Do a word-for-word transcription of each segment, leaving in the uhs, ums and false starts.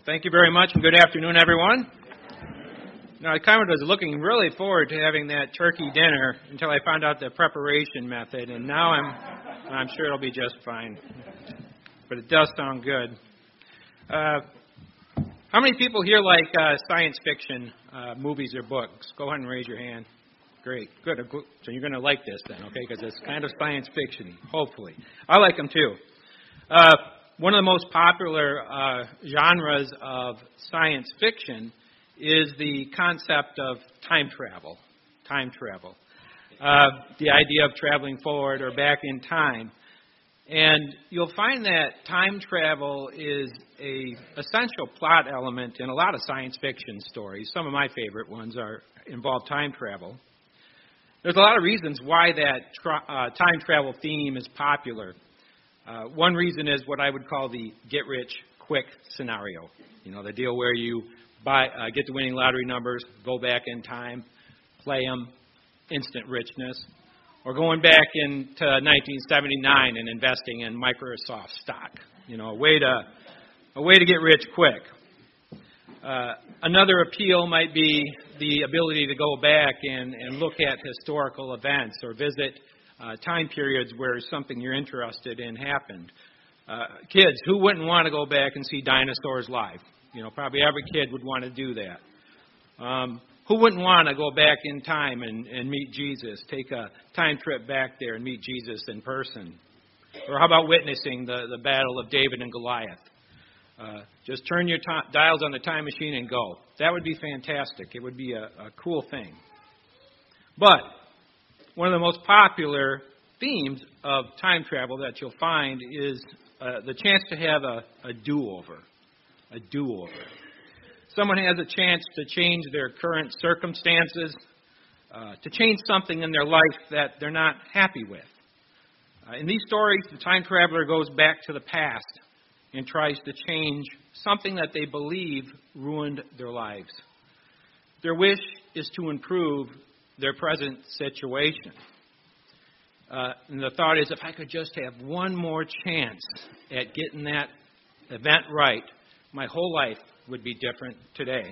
Thank you very much, and good afternoon, everyone. Now, I kind of was looking really forward to having that turkey dinner until I found out the preparation method, and now I'm I'm sure it'll be just fine. But it does sound good. Uh, how many people here like uh, science fiction uh, movies or books? Go ahead and raise your hand. Great, good. So you're going to like this then, okay? Because it's kind of science fiction-y, hopefully. I like them too. Uh, one of the most popular uh, genres of science fiction is the concept of time travel. Time travel. Uh, the idea of traveling forward or back in time. And you'll find that time travel is a essential plot element in a lot of science fiction stories. Some of my favorite ones are involve time travel. There's a lot of reasons why that tra- uh, time travel theme is popular. Uh, one reason is what I would call the get-rich-quick scenario. You know, the deal where you buy, uh, get the winning lottery numbers, go back in time, play them, instant richness. Or going back into nineteen seventy-nine and investing in Microsoft stock. You know, a way to, a way to get rich quick. Uh, another appeal might be the ability to go back and, and look at historical events or visit uh, time periods where something you're interested in happened. Uh, kids, who wouldn't want to go back and see dinosaurs live? You know, probably every kid would want to do that. Um, who wouldn't want to go back in time and, and meet Jesus, take a time trip back there and meet Jesus in person? Or how about witnessing the, the battle of David and Goliath? Uh, just turn your t- dials on the time machine and go. That would be fantastic. It would be a, a cool thing. But one of the most popular themes of time travel that you'll find is uh, the chance to have a, a do-over. A do-over. Someone has a chance to change their current circumstances, uh, to change something in their life that they're not happy with. Uh, in these stories, the time traveler goes back to the past and tries to change something that they believe ruined their lives. Their wish is to improve their present situation. Uh, and the thought is, if I could just have one more chance at getting that event right, my whole life would be different today.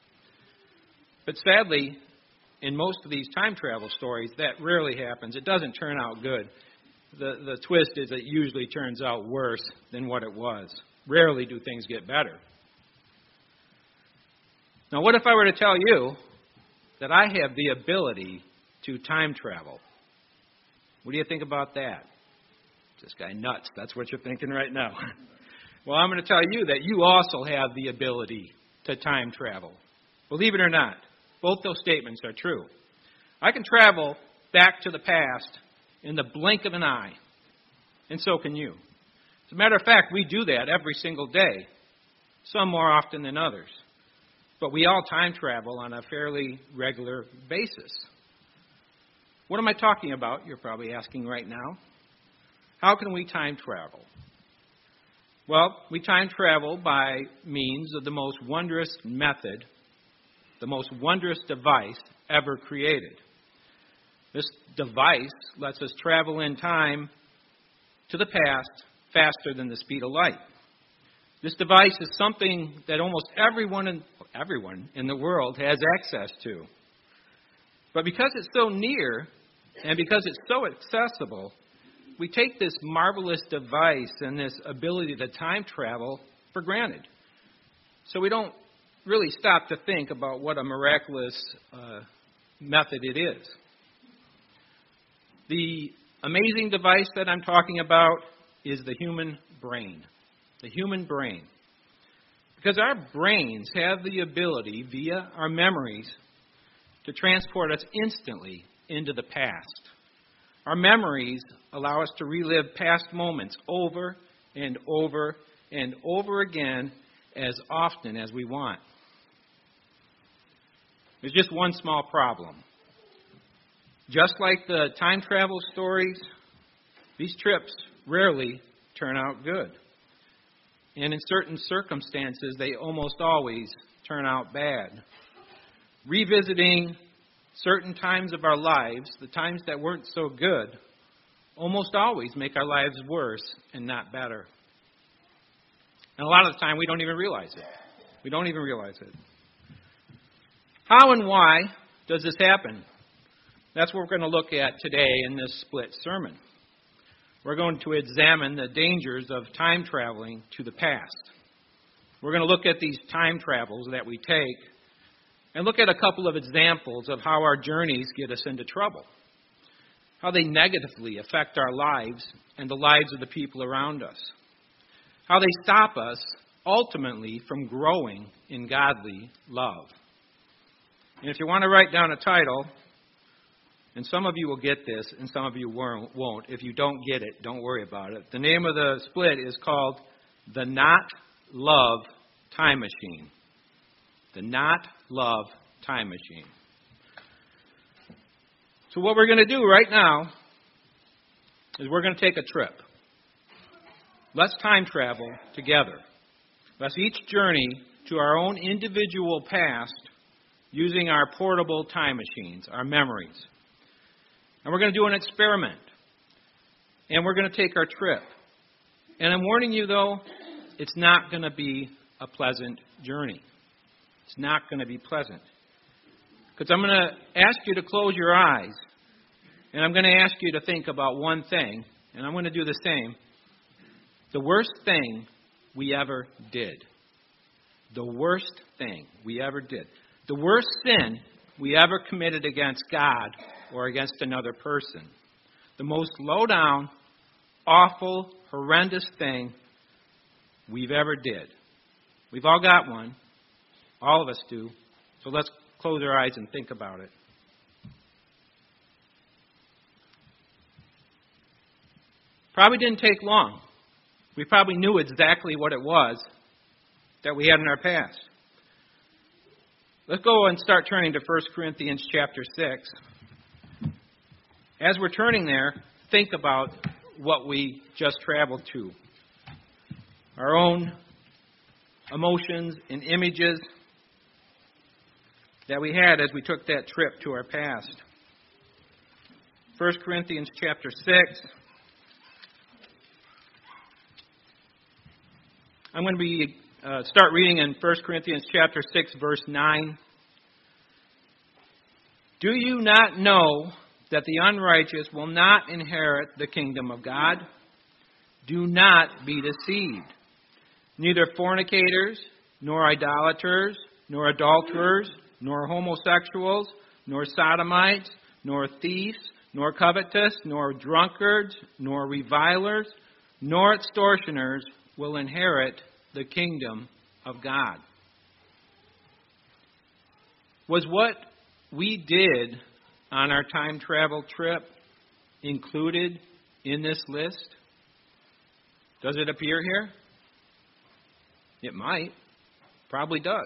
But sadly, in most of these time travel stories, that rarely happens. It doesn't turn out good. The, the twist is it usually turns out worse than what it was. Rarely do things get better. Now, what if I were to tell you that I have the ability to time travel? What do you think about that? This guy nuts. That's what you're thinking right now. Well, I'm going to tell you that you also have the ability to time travel. Believe it or not, both those statements are true. I can travel back to the past in the blink of an eye, and so can you. As a matter of fact, we do that every single day, some more often than others. But we all time travel on a fairly regular basis. What am I talking about? You're probably asking right now. How can we time travel? Well, we time travel by means of the most wondrous method, the most wondrous device ever created. This device lets us travel in time to the past faster than the speed of light. This device is something that almost everyone in, everyone in the world has access to. But because it's so near and because it's so accessible, we take this marvelous device and this ability to time travel for granted. So we don't really stop to think about what a miraculous uh, method it is. The amazing device that I'm talking about is the human brain. The human brain. Because our brains have the ability, via our memories, to transport us instantly into the past. Our memories allow us to relive past moments over and over and over again as often as we want. There's just one small problem. Just like the time travel stories, these trips rarely turn out good. And in certain circumstances, they almost always turn out bad. Revisiting certain times of our lives, the times that weren't so good, almost always make our lives worse and not better. And a lot of the time, we don't even realize it. We don't even realize it. How and why does this happen? That's what we're going to look at today in this split sermon. We're going to examine the dangers of time traveling to the past. We're going to look at these time travels that we take and look at a couple of examples of how our journeys get us into trouble, how they negatively affect our lives and the lives of the people around us, how they stop us ultimately from growing in godly love. And if you want to write down a title, and some of you will get this and some of you won't. If you don't get it, don't worry about it. The name of the split is called The Not Love Time Machine. The Not Love Time Machine. So what we're going to do right now is we're going to take a trip. Let's time travel together. Let's each journey to our own individual past using our portable time machines, our memories. And we're going to do an experiment. And we're going to take our trip. And I'm warning you, though, it's not going to be a pleasant journey. It's not going to be pleasant. Because I'm going to ask you to close your eyes. And I'm going to ask you to think about one thing. And I'm going to do the same. The worst thing we ever did. The worst thing we ever did. The worst sin we ever committed against God or against another person. The most low-down, awful, horrendous thing we've ever did. We've all got one. All of us do. So let's close our eyes and think about it. Probably didn't take long. We probably knew exactly what it was that we had in our past. Let's go and start turning to First Corinthians chapter six. As we're turning there, think about what we just traveled to. Our own emotions and images that we had as we took that trip to our past. First Corinthians chapter six. I'm going to be uh, start reading in First Corinthians chapter six, verse nine. Do you not know that the unrighteous will not inherit the kingdom of God? Do not be deceived. Neither fornicators, nor idolaters, nor adulterers, nor homosexuals, nor sodomites, nor thieves, nor covetous, nor drunkards, nor revilers, nor extortioners will inherit the kingdom of God. Was what we did on our time travel trip included in this list? Does it appear here? It might. Probably does.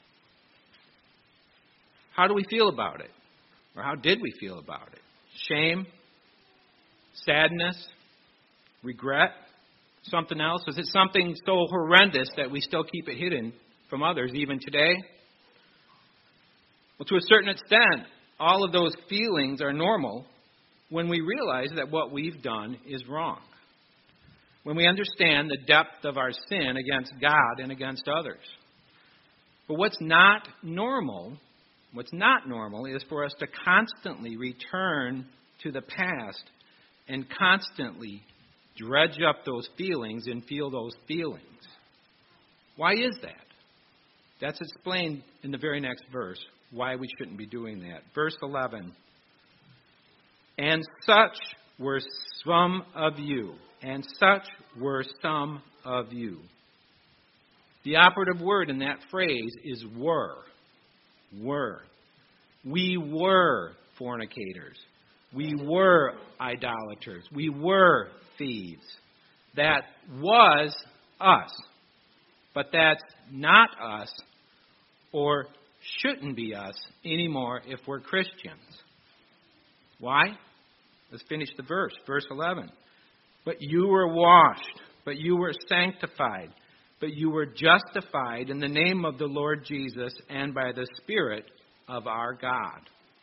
How do we feel about it? Or how did we feel about it? Shame? Sadness? Regret? Something else? Is it something so horrendous that we still keep it hidden from others even today? Well, to a certain extent, all of those feelings are normal when we realize that what we've done is wrong. When we understand the depth of our sin against God and against others. But what's not normal, what's not normal is for us to constantly return to the past and constantly dredge up those feelings and feel those feelings. Why is that? That's explained in the very next verse, why we shouldn't be doing that. Verse eleven. And such were some of you, and such were some of you. The operative word in that phrase is were. Were. We were fornicators. We were idolaters. We were thieves. That was us. But that's not us, or shouldn't be us anymore if we're Christians. Why? Let's finish the verse. Verse eleven. But you were washed, but you were sanctified, but you were justified in the name of the Lord Jesus and by the Spirit of our God.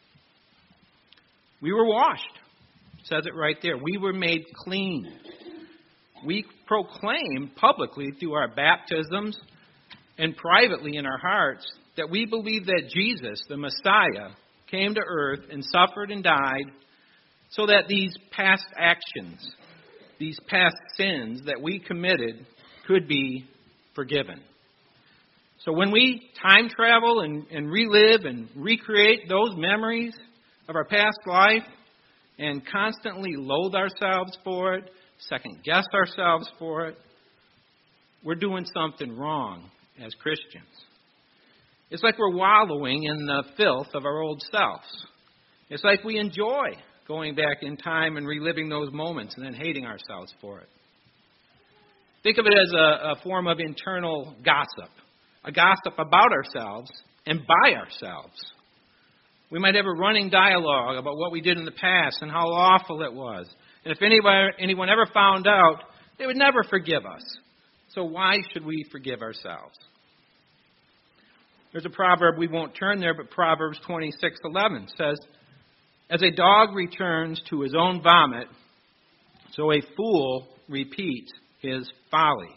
We were washed. It says it right there. We were made clean. We proclaim publicly through our baptisms and privately in our hearts that we believe that Jesus, the Messiah, came to earth and suffered and died so that these past actions, these past sins that we committed could be forgiven. So when we time travel and, and relive and recreate those memories of our past life and constantly loathe ourselves for it, second guess ourselves for it, we're doing something wrong as Christians. It's like we're wallowing in the filth of our old selves. It's like we enjoy going back in time and reliving those moments and then hating ourselves for it. Think of it as a, a form of internal gossip, a gossip about ourselves and by ourselves. We might have a running dialogue about what we did in the past and how awful it was. And if anybody, anyone ever found out, they would never forgive us. So why should we forgive ourselves? There's a proverb, we won't turn there, but Proverbs twenty-six eleven says, "As a dog returns to his own vomit, so a fool repeats his folly."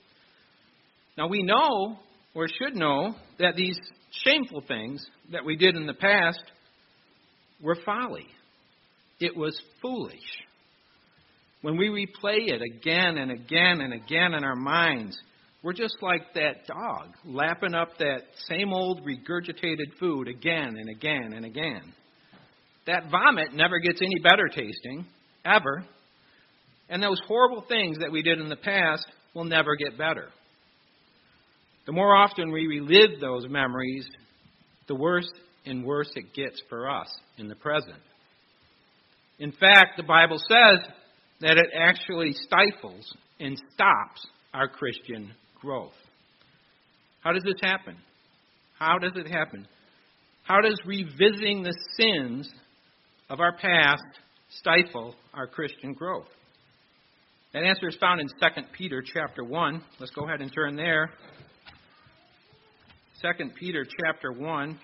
Now we know, or should know, that these shameful things that we did in the past were folly. It was foolish. When we replay it again and again and again in our minds, we're just like that dog, lapping up that same old regurgitated food again and again and again. That vomit never gets any better tasting, ever. And those horrible things that we did in the past will never get better. The more often we relive those memories, the worse and worse it gets for us in the present. In fact, the Bible says that it actually stifles and stops our Christian growth. How does this happen? How does it happen? How does revisiting the sins of our past stifle our Christian growth? That answer is found in Second Peter chapter one. Let's go ahead and turn there. Second Peter chapter one.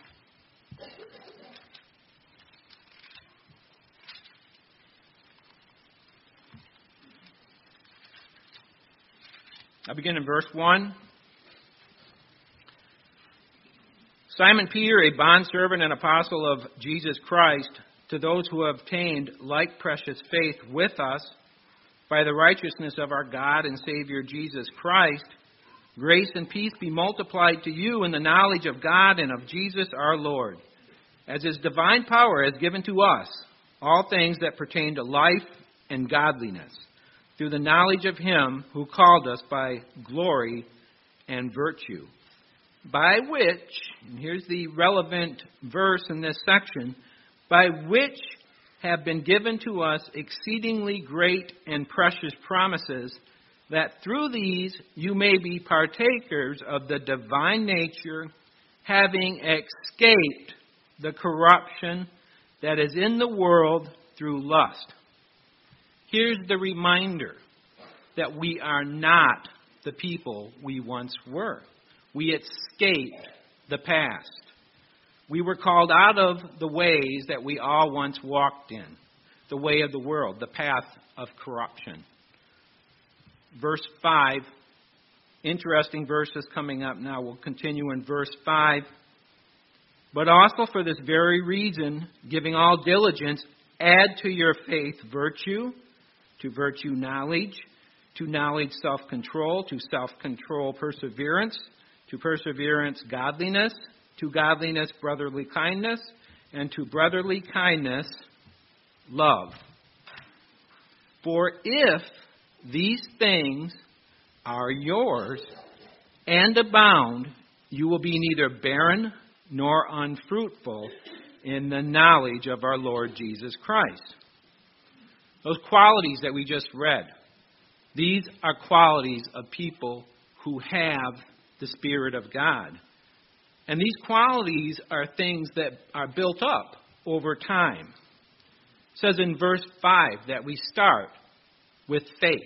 I'll begin in verse one. Simon Peter, a bondservant and apostle of Jesus Christ, to those who have obtained like precious faith with us by the righteousness of our God and Savior Jesus Christ, grace and peace be multiplied to you in the knowledge of God and of Jesus our Lord, as His divine power has given to us all things that pertain to life and godliness, through the knowledge of Him who called us by glory and virtue, by which, and here's the relevant verse in this section, by which have been given to us exceedingly great and precious promises, that through these you may be partakers of the divine nature, having escaped the corruption that is in the world through lust. Here's the reminder that we are not the people we once were. We escaped the past. We were called out of the ways that we all once walked in, the way of the world, the path of corruption. Verse five, interesting verses coming up now. We'll continue in verse five. But also for this very reason, giving all diligence, add to your faith virtue, to virtue knowledge, to knowledge self-control, to self-control perseverance, to perseverance godliness, to godliness brotherly kindness, and to brotherly kindness love. For if these things are yours and abound, you will be neither barren nor unfruitful in the knowledge of our Lord Jesus Christ. Those qualities that we just read, these are qualities of people who have the Spirit of God. And these qualities are things that are built up over time. It says in verse five that we start with faith.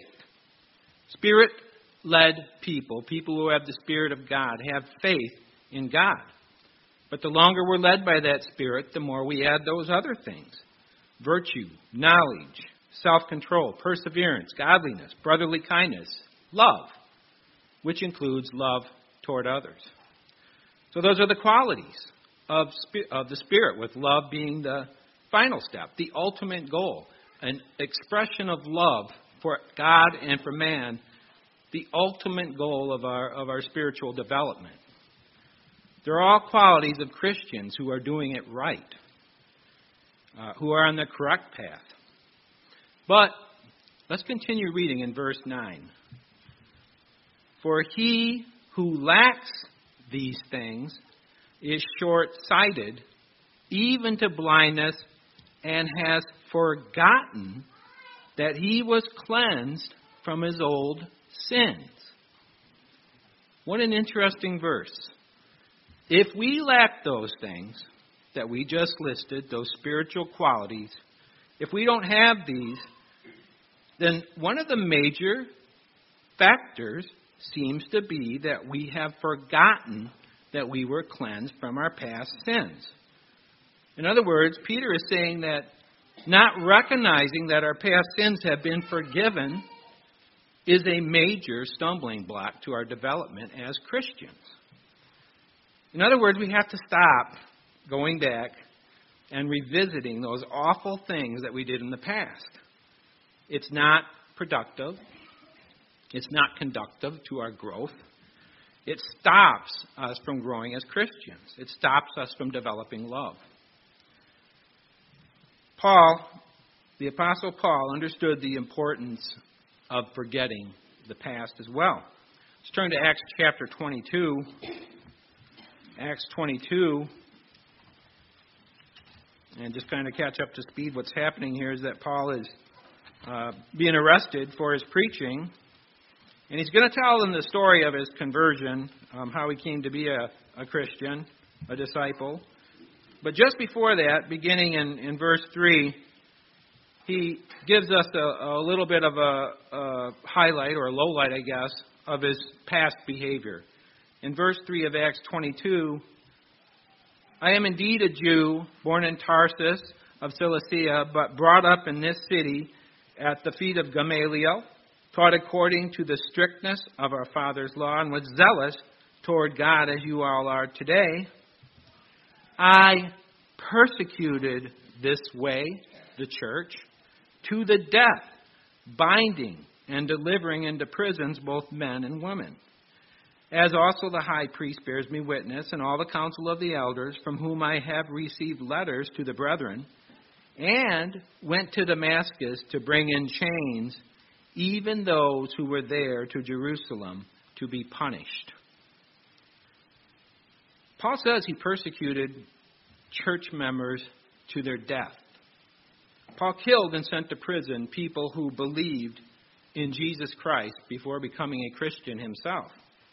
Spirit-led people, people who have the Spirit of God, have faith in God. But the longer we're led by that Spirit, the more we add those other things. Virtue, knowledge, self-control, perseverance, godliness, brotherly kindness, love, which includes love toward others. So those are the qualities of, of the Spirit, with love being the final step, the ultimate goal, an expression of love for God and for man, the ultimate goal of our, of our spiritual development. They're all qualities of Christians who are doing it right, uh, who are on the correct path. But let's continue reading in verse nine. For he who lacks these things is short-sighted, even to blindness, and has forgotten that he was cleansed from his old sins. What an interesting verse. If we lack those things that we just listed, those spiritual qualities, if we don't have these, then one of the major factors seems to be that we have forgotten that we were cleansed from our past sins. In other words, Peter is saying that not recognizing that our past sins have been forgiven is a major stumbling block to our development as Christians. In other words, we have to stop going back and revisiting those awful things that we did in the past. It's not productive. It's not conducive to our growth. It stops us from growing as Christians. It stops us from developing love. Paul, the Apostle Paul, understood the importance of forgetting the past as well. Let's turn to Acts chapter twenty-two. Acts twenty-two. And just kind of catch up to speed. What's happening here is that Paul is uh, being arrested for his preaching. And he's going to tell them the story of his conversion, um, how he came to be a, a Christian, a disciple. But just before that, beginning in, in verse three, he gives us a, a little bit of a, a highlight, or a low light, I guess, of his past behavior. In verse three of Acts twenty-two, I am indeed a Jew, born in Tarsus of Cilicia, but brought up in this city at the feet of Gamaliel, taught according to the strictness of our father's law, and was zealous toward God as you all are today. I persecuted this way, the church, to the death, binding and delivering into prisons both men and women. As also the high priest bears me witness, and all the council of the elders, from whom I have received letters to the brethren, and went to Damascus to bring in chains even those who were there to Jerusalem to be punished. Paul says he persecuted church members to their death. Paul killed and sent to prison people who believed in Jesus Christ before becoming a Christian himself.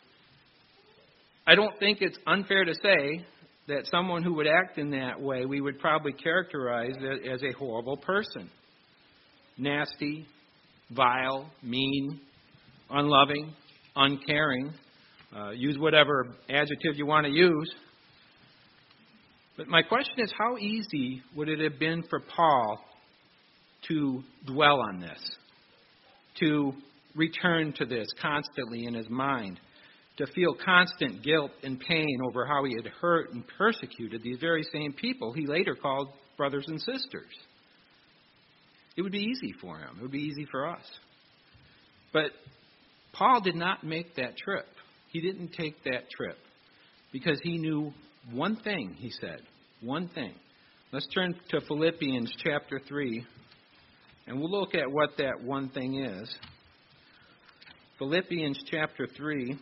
I don't think it's unfair to say that someone who would act in that way, we would probably characterize as a horrible person. Nasty, vile, mean, unloving, uncaring. Uh, use whatever adjective you want to use. But my question is, how easy would it have been for Paul to dwell on this, to return to this constantly in his mind, to feel constant guilt and pain over how he had hurt and persecuted these very same people he later called brothers and sisters? It would be easy for him. It would be easy for us. But Paul did not make that trip. He didn't take that trip because he knew one thing, he said. One thing. Let's turn to Philippians chapter three, and we'll look at what that one thing is. Philippians chapter three.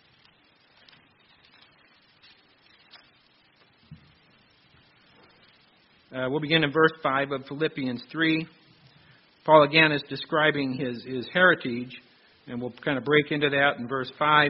Uh, we'll begin in verse five of Philippians three. Paul again is describing his, his heritage, and we'll kind of break into that in verse five.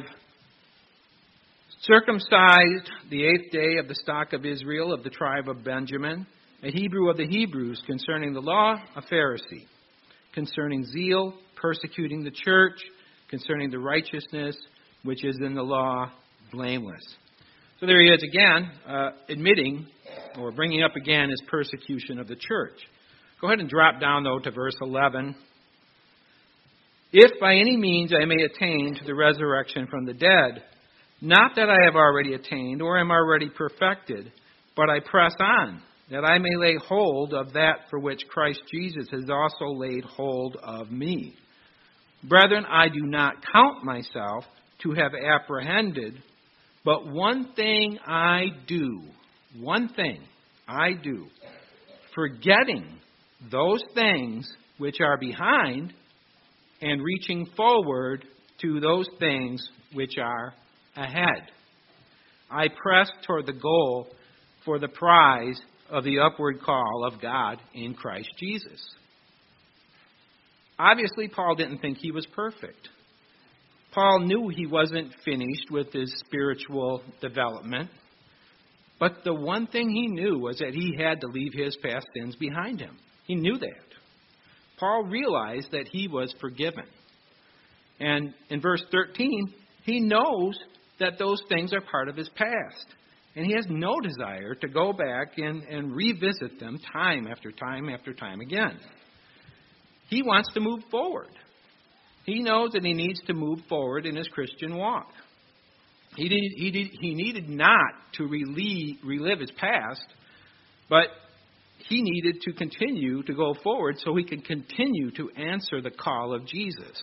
Circumcised the eighth day of the stock of Israel, of the tribe of Benjamin, a Hebrew of the Hebrews, concerning the law, a Pharisee, concerning zeal, persecuting the church, concerning the righteousness which is in the law, blameless. So there he is again, uh, admitting or bringing up again his persecution of the church. Go ahead and drop down, though, to verse eleven. If by any means I may attain to the resurrection from the dead. Not that I have already attained or am already perfected, but I press on, that I may lay hold of that for which Christ Jesus has also laid hold of me. Brethren, I do not count myself to have apprehended, but one thing I do, one thing I do, forgetting those things which are behind and reaching forward to those things which are ahead. I press toward the goal for the prize of the upward call of God in Christ Jesus. Obviously, Paul didn't think he was perfect. Paul knew he wasn't finished with his spiritual development. But the one thing he knew was that he had to leave his past sins behind him. He knew that. Paul realized that he was forgiven. And in verse thirteen, he knows that those things are part of his past. And he has no desire to go back and, and revisit them time after time after time again. He wants to move forward. He knows that he needs to move forward in his Christian walk. He, did, he, did, he needed not to relive, relive his past, but he needed to continue to go forward so he could continue to answer the call of Jesus.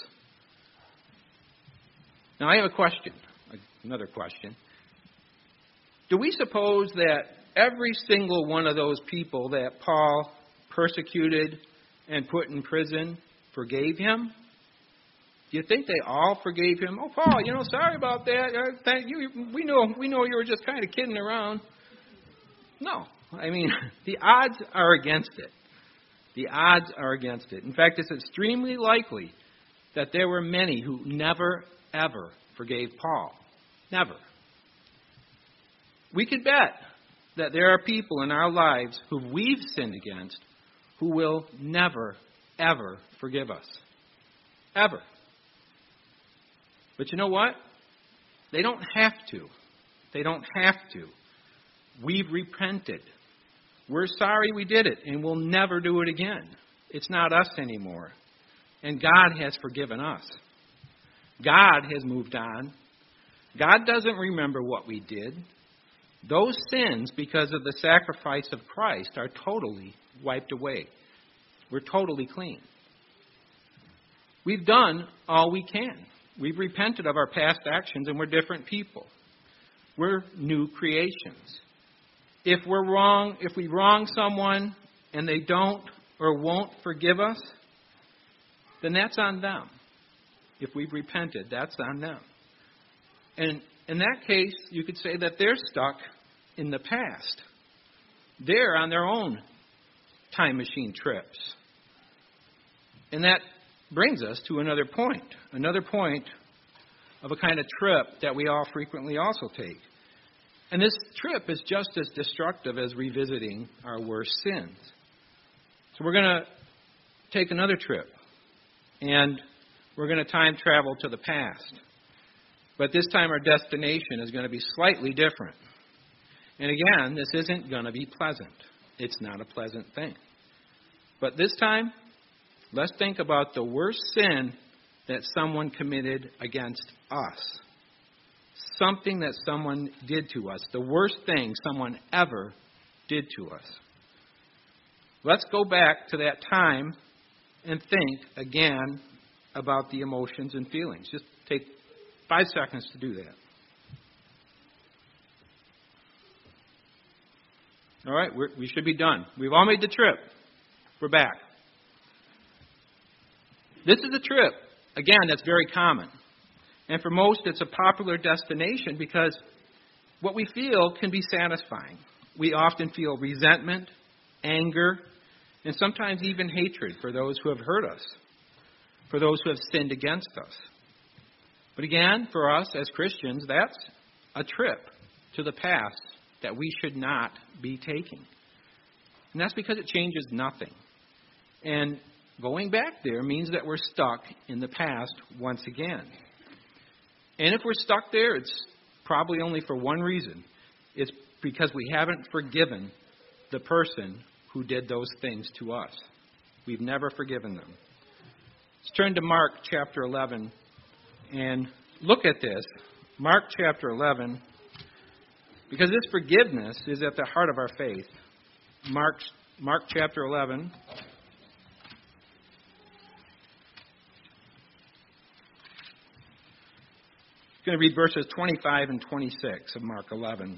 Now, I have a question, another question. Do we suppose that every single one of those people that Paul persecuted and put in prison forgave him? Do you think they all forgave him? Oh, Paul, you know, sorry about that. Uh, thank you. We know, we know you were just kind of kidding around. No. I mean, the odds are against it. The odds are against it. In fact, it's extremely likely that there were many who never, ever forgave Paul. Never. We could bet that there are people in our lives who we've sinned against who will never, ever forgive us. Ever. But you know what? They don't have to. They don't have to. We've repented. We're sorry we did it, and we'll never do it again. It's not us anymore. And God has forgiven us. God has moved on. God doesn't remember what we did. Those sins, because of the sacrifice of Christ, are totally wiped away. We're totally clean. We've done all we can. We've repented of our past actions, and we're different people. We're new creations. If we're wrong, if we wrong someone and they don't or won't forgive us, then that's on them. If we've repented, that's on them. And in that case, you could say that they're stuck in the past. They're on their own time machine trips. And that brings us to another point. Another point of a kind of trip that we all frequently also take. And this trip is just as destructive as revisiting our worst sins. So we're going to take another trip. And we're going to time travel to the past. But this time our destination is going to be slightly different. And again, this isn't going to be pleasant. It's not a pleasant thing. But this time, let's think about the worst sin that someone committed against us. Something that someone did to us. The worst thing someone ever did to us. Let's go back to that time and think again about the emotions and feelings. Just take five seconds to do that. All right, we're, we should be done. We've all made the trip. We're back. This is a trip, again, that's very common. And for most, it's a popular destination because what we feel can be satisfying. We often feel resentment, anger, and sometimes even hatred for those who have hurt us, for those who have sinned against us. But again, for us as Christians, that's a trip to the past that we should not be taking. And that's because it changes nothing. And going back there means that we're stuck in the past once again. And if we're stuck there, it's probably only for one reason. It's because we haven't forgiven the person who did those things to us. We've never forgiven them. Let's turn to Mark chapter eleven and look at this Mark chapter eleven, because this forgiveness is at the heart of our faith. Mark, Mark chapter eleven. I'm going to read verses twenty-five and twenty-six of Mark eleven.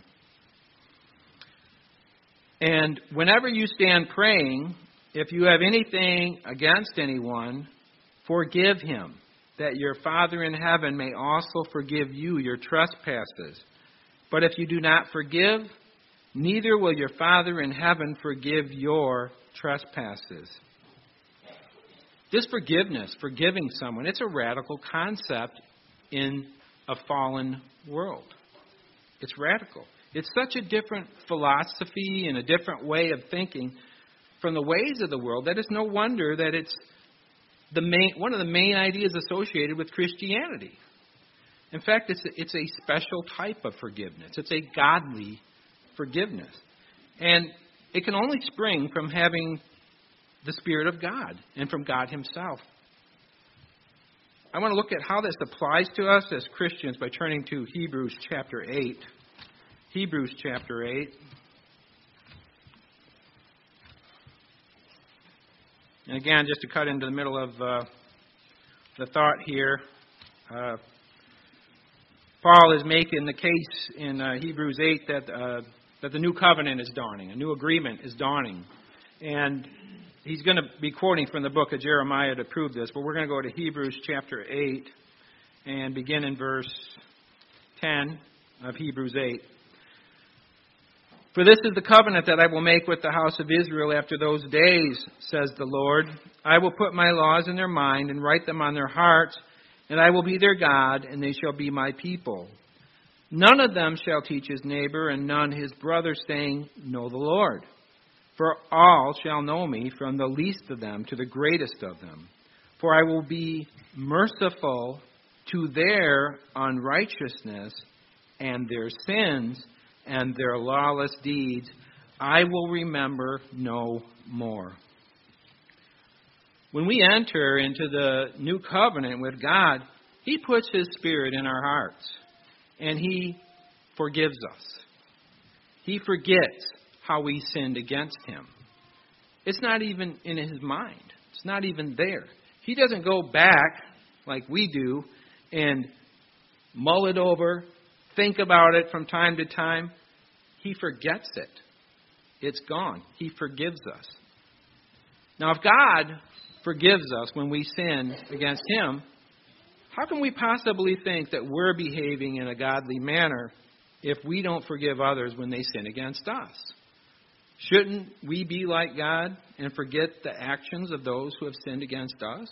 And whenever you stand praying, if you have anything against anyone, forgive him, that your Father in heaven may also forgive you your trespasses. But if you do not forgive, neither will your Father in heaven forgive your trespasses. This forgiveness, forgiving someone, it's a radical concept in a fallen world. It's radical. It's such a different philosophy and a different way of thinking from the ways of the world that it's no wonder that it's the main, one of the main ideas associated with Christianity. In fact, it's a, it's a special type of forgiveness. It's a godly forgiveness. And it can only spring from having the Spirit of God and from God Himself. I want to look at how this applies to us as Christians by turning to Hebrews chapter eight. Hebrews chapter eight. And again, just to cut into the middle of uh, the thought here, uh, Paul is making the case in uh, Hebrews eight that uh, that the new covenant is dawning, a new agreement is dawning. And he's going to be quoting from the book of Jeremiah to prove this, but we're going to go to Hebrews chapter eight and begin in verse ten of Hebrews eight. For this is the covenant that I will make with the house of Israel after those days, says the Lord. I will put my laws in their mind and write them on their hearts, and I will be their God, and they shall be my people. None of them shall teach his neighbor, and none his brother, saying, Know the Lord. For all shall know me, from the least of them to the greatest of them. For I will be merciful to their unrighteousness, and their sins and their lawless deeds I will remember no more. When we enter into the new covenant with God, He puts His Spirit in our hearts, and He forgives us. He forgets how we sinned against Him. It's not even in His mind. It's not even there. He doesn't go back like we do and mull it over, think about it from time to time. He forgets it. It's gone. He forgives us. Now, if God forgives us when we sin against Him, how can we possibly think that we're behaving in a godly manner if we don't forgive others when they sin against us? Shouldn't we be like God and forget the actions of those who have sinned against us?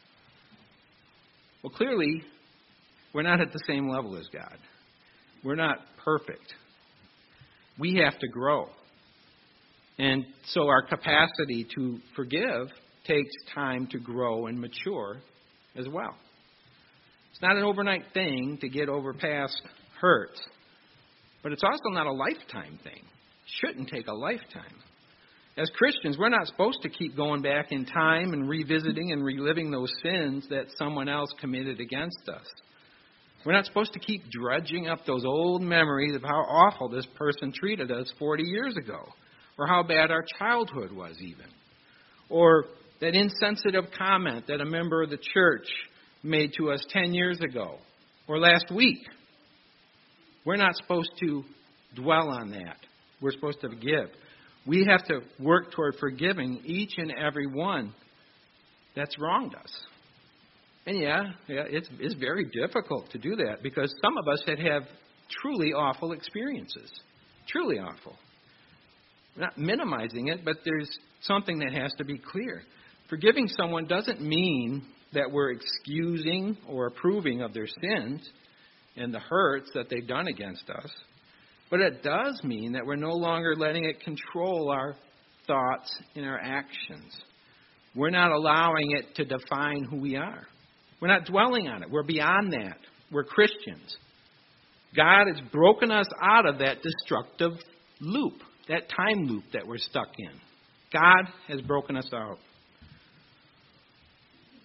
Well, clearly, we're not at the same level as God. We're not perfect. We have to grow. And so our capacity to forgive takes time to grow and mature as well. It's not an overnight thing to get over past hurts, but it's also not a lifetime thing. It shouldn't take a lifetime. As Christians, we're not supposed to keep going back in time and revisiting and reliving those sins that someone else committed against us. We're not supposed to keep dredging up those old memories of how awful this person treated us forty years ago, or how bad our childhood was even, or that insensitive comment that a member of the church made to us ten years ago, or last week. We're not supposed to dwell on that. We're supposed to forgive. We have to work toward forgiving each and every one that's wronged us. And yeah, yeah it's, it's very difficult to do that because some of us had have truly awful experiences. Truly awful. We're not minimizing it, but there's something that has to be clear. Forgiving someone doesn't mean that we're excusing or approving of their sins and the hurts that they've done against us. But it does mean that we're no longer letting it control our thoughts and our actions. We're not allowing it to define who we are. We're not dwelling on it. We're beyond that. We're Christians. God has broken us out of that destructive loop, that time loop that we're stuck in. God has broken us out.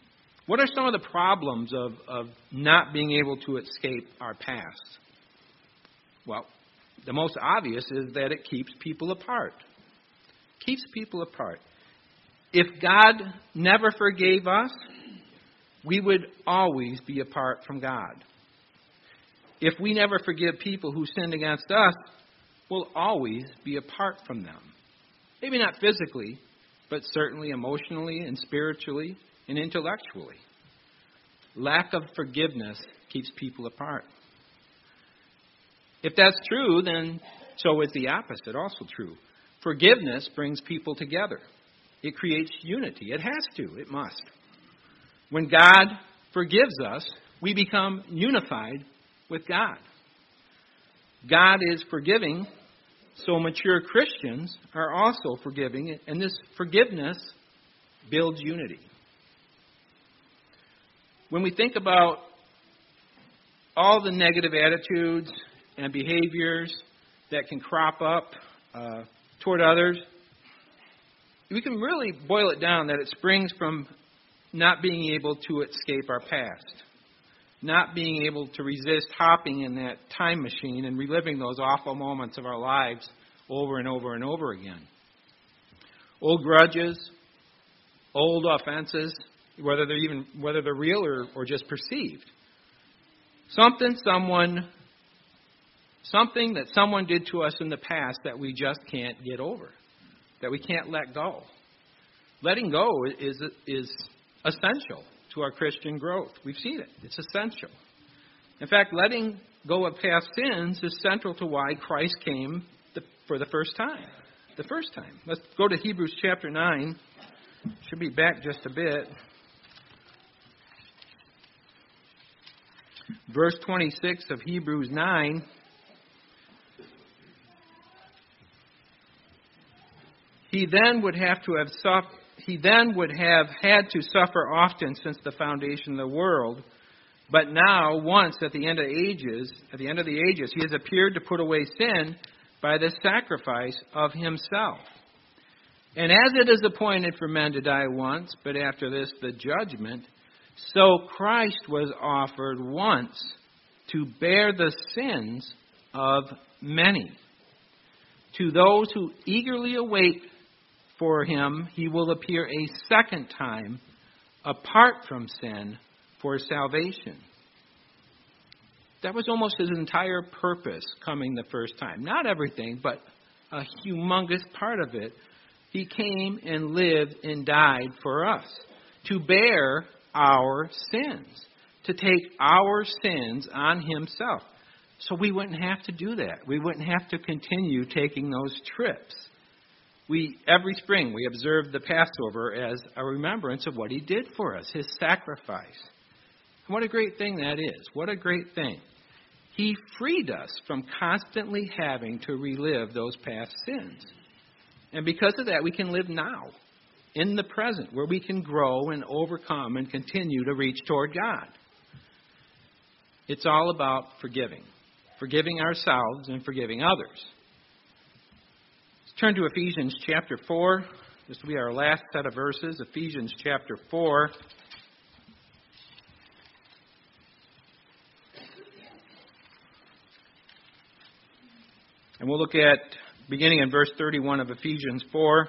What are some of the problems of, of not being able to escape our past? Well, the most obvious is that it keeps people apart. Keeps people apart. If God never forgave us, we would always be apart from God. If we never forgive people who sinned against us, we'll always be apart from them. Maybe not physically, but certainly emotionally and spiritually and intellectually. Lack of forgiveness keeps people apart. If that's true, then so is the opposite also true. Forgiveness brings people together. It creates unity. It has to. It must. When God forgives us, we become unified with God. God is forgiving, so mature Christians are also forgiving, and this forgiveness builds unity. When we think about all the negative attitudes and behaviors that can crop up uh, toward others, we can really boil it down that it springs from not being able to escape our past, not being able to resist hopping in that time machine and reliving those awful moments of our lives over and over and over again. Old grudges, old offenses, whether they're even whether they're real or, or just perceived. Something someone something that someone did to us in the past that we just can't get over, that we can't let go. Letting go is is essential to our Christian growth. We've seen it. It's essential. In fact, letting go of past sins is central to why Christ came the, for the first time. The first time. Let's go to Hebrews chapter nine. Should be back just a bit. Verse twenty-six of Hebrews nine. He then would have to have suffered. He then would have had to suffer often since the foundation of the world, but now, once at the end of ages, at the end of the ages, he has appeared to put away sin by the sacrifice of himself. And as it is appointed for men to die once, but after this the judgment, so Christ was offered once to bear the sins of many. To those who eagerly await for him, he will appear a second time, apart from sin, for salvation. That was almost his entire purpose coming the first time. Not everything, but a humongous part of it. He came and lived and died for us, to bear our sins, to take our sins on himself. So we wouldn't have to do that. We wouldn't have to continue taking those trips. We every spring we observe the Passover as a remembrance of what he did for us, his sacrifice. And what a great thing that is. What a great thing. He freed us from constantly having to relive those past sins. And because of that, we can live now, in the present, where we can grow and overcome and continue to reach toward God. It's all about forgiving. Forgiving ourselves and forgiving others. Turn to Ephesians chapter four. This will be our last set of verses. Ephesians chapter four. And we'll look at, beginning in verse thirty-one of Ephesians four.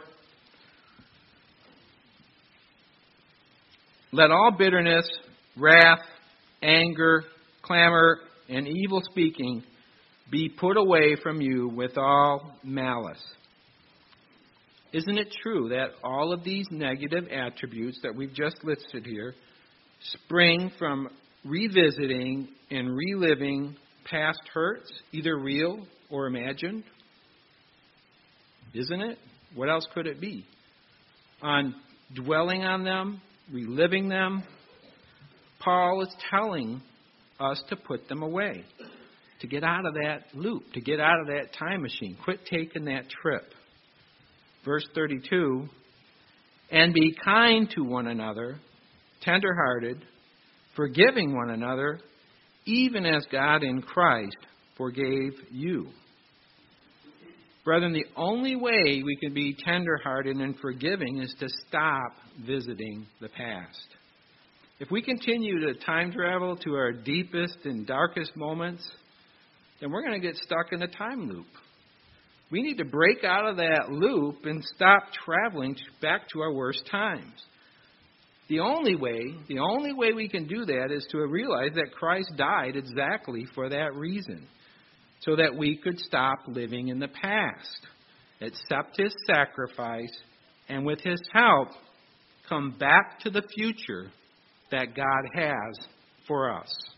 Let all bitterness, wrath, anger, clamor, and evil speaking be put away from you with all malice. Isn't it true that all of these negative attributes that we've just listed here spring from revisiting and reliving past hurts, either real or imagined? Isn't it? What else could it be? On dwelling on them, reliving them, Paul is telling us to put them away, to get out of that loop, to get out of that time machine. Quit taking that trip. Verse thirty-two, and be kind to one another, tender-hearted, forgiving one another, even as God in Christ forgave you. Brethren, the only way we can be tender-hearted and forgiving is to stop visiting the past. If we continue to time travel to our deepest and darkest moments, then we're going to get stuck in a time loop. We need to break out of that loop and stop traveling back to our worst times. The only way, the only way we can do that is to realize that Christ died exactly for that reason, so that we could stop living in the past, accept His sacrifice, and with His help, come back to the future that God has for us.